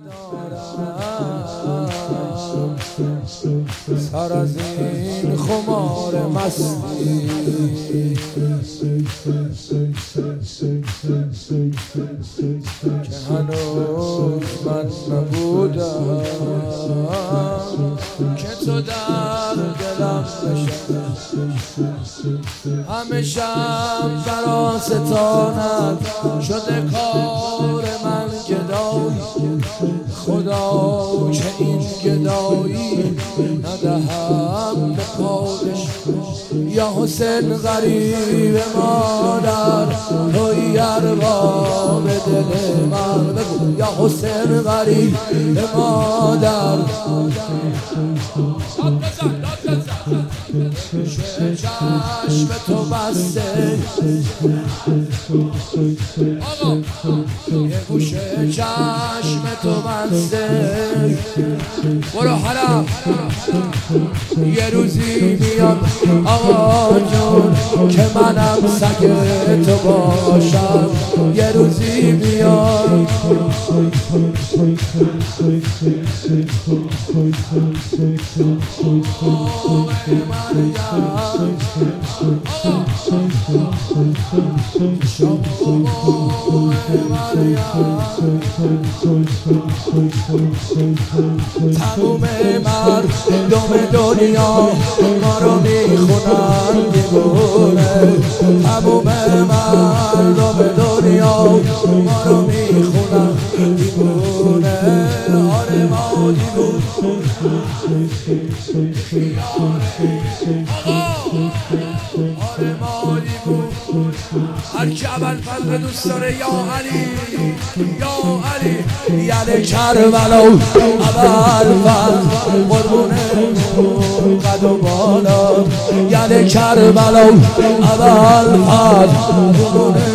ندارم سر از این خمار مستی که هنوز من نبودم که تو در دلم بشم همیشه برا ستانت شده کار من گدایی خدا که این گدایی ندهم به پادش یا حسین غریب مادر توی ارباب دل من بگو یا حسین غریب مادر چشم تو بسته یه گوشه چشم تو بسته برو حرم یه روزی میاد آقا جون که منم سگ تو باشم یه روزی میاد تموم مردم دنیا ما رو میخونن دیوونه تموم مردم دنیا ما رو میخونن دیوونه آره ما دیوونه آره ما دیوونه هر کی ابوالفضل دوست داره یا علی یا علی یعنی کربلا ابوالفضل قربونه قد و بالا یعنی کربلا ابوالفضل قربونه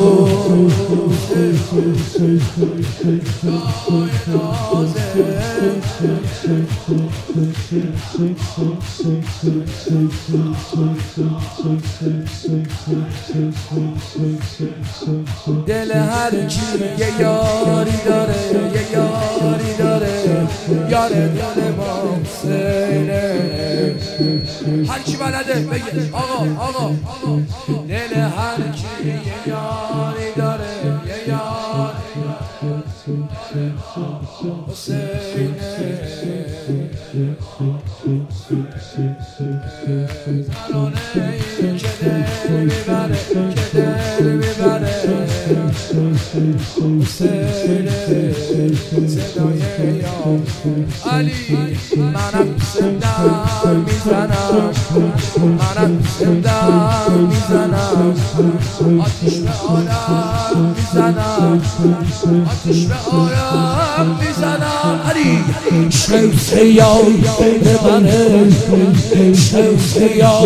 دل هر کی یه یاری داره یه یاری داره یار دل ما حسینه هر کی بلده بگه آقا دل هر کی یه یاری داره یه یاری حسینه ترانه ای که دل میبره که دل میبره حسینه صدای یا علی منم زندان میزنم منم زندان میزنم آتش به عالم میزنم آتش به عالم میزنم علی شمس یا منه شمس یا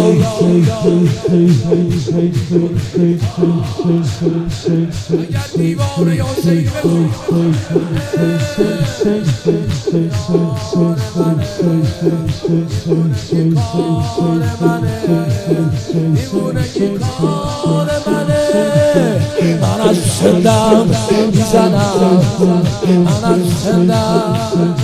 اگر دیوانه یا حسین کار منه دیوانه که کار منه من از زندم میزنم من از زندم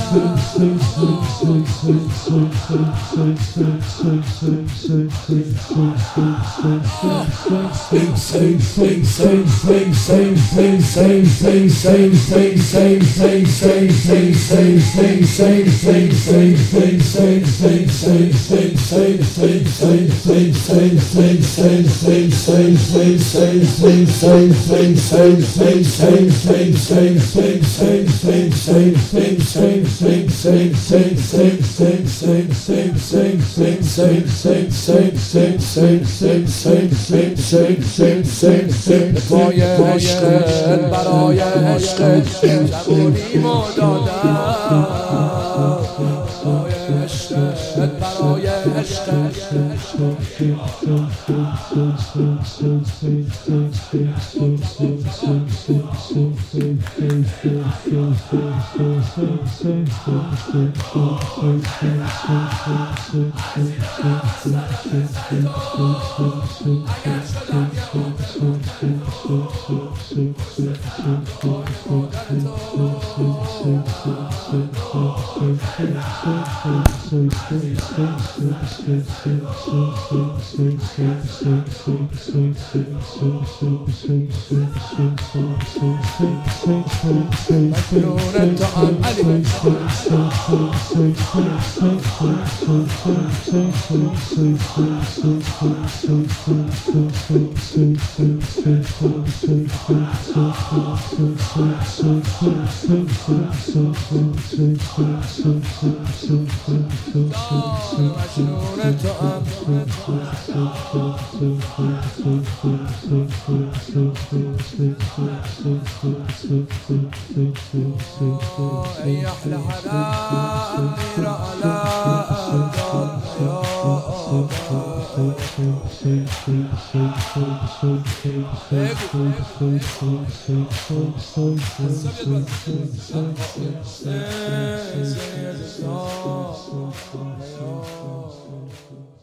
پای عشقت برای عشقت جوونیمو دادم پای عشقت برای عشقت مجنون تو هم علی مجنون تو هم ای احلى حرام امير على ارض يا